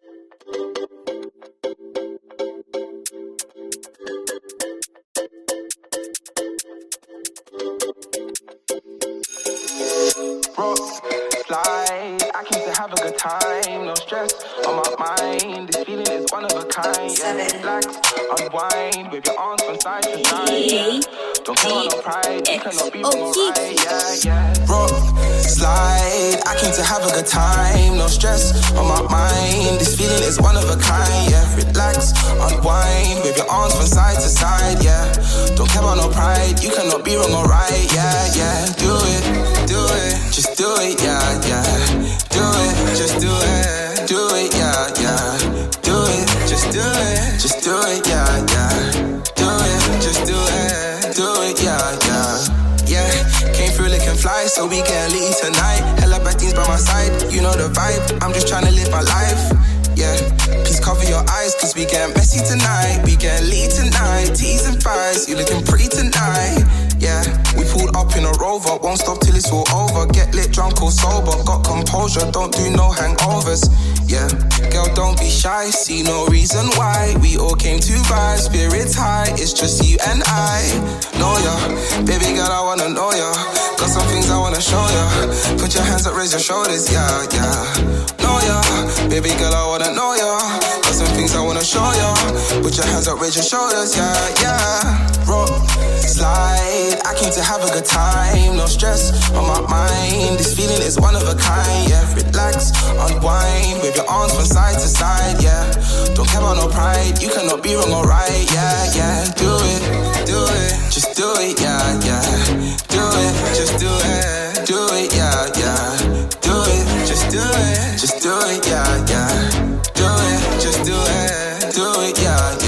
Rock, slide, I came to have a good time. No stress on my mind. This feeling is one of a kind. Yeah, relax, unwind with your arms from side to side. Yeah. Don't care about no pride. You cannot be wrong, alright. Yeah. Rock, slide, I came to have a good time. No stress on my mind. This feeling is one of a kind. Yeah, relax, unwind with your arms from side to side. Yeah. Don't care about no pride. You cannot be wrong, alright. Yeah. Do it. Just do it, yeah. Do it, just do it. Do it, yeah. Do it, just do it. Just do it, yeah. Do it, just do it. Do it, yeah. Came through licking fly, so we get lit tonight. Hella bad things by my side, you know the vibe. I'm just trying to live my life, yeah. Please cover your eyes, cause we get messy tonight. We get lit tonight, teas and fries. You looking pretty tonight, yeah. We pulled up in a Rover, won't stop till it's all over. Get lit, drunk or sober, got composure, don't do no hangovers, yeah. Girl, don't be shy, see no reason why. We all came to vibe, spirits high. It's just you and I, know ya. Baby girl, I wanna know ya. Got some things I wanna show ya. Put your hands up, raise your shoulders, yeah. Know ya, baby girl, I wanna know ya. Got some things I wanna show ya. Put your hands up, raise your shoulders, yeah. Rock, slide, I came to have a good time. No stress on my mind. This feeling is one of a kind, yeah. Relax, unwind with your arms from side to side, yeah. Don't care about no pride. You cannot be wrong, alright, yeah. Do it, just do it, yeah. Do it, just do it. Do it, yeah. Do it, just do it. Just do it, yeah. Do it, just do it. Do it, yeah.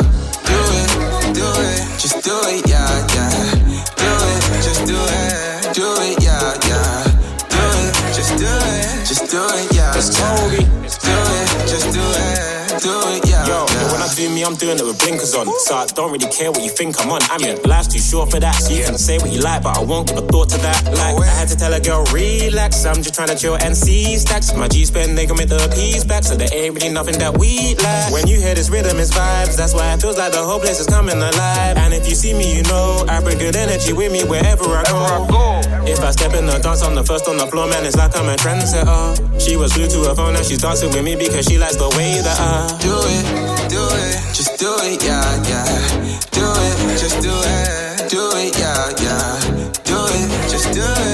Do it, just do it, yeah. Do it, just do it. Do it, yeah. Do it, just do it. Just do it, yeah. It's Toby. Do it, just do it. Do it, yeah. Yo, when I do me, I'm doing it with blinkers on. So I don't really care what you think I'm on. I mean, life's too short for that. So you can say what you like, but I won't give a thought to that. Like, I had to tell a girl, relax. I'm just trying to chill and see stacks. My G-spend, they gon' make the peace back. So there ain't really nothing that we lack. When you hear this rhythm, it's vibes. That's why it feels like the whole place is coming alive. And if you see me, you know I bring good energy with me wherever I go. If I step in the dance, I'm the first on the floor, man, it's like I'm a trendsetter. She was glued to her phone and she's dancing with me because she likes the way that I do it, just do it, yeah. Do it, just do it. Do it, yeah. Do it, just do it.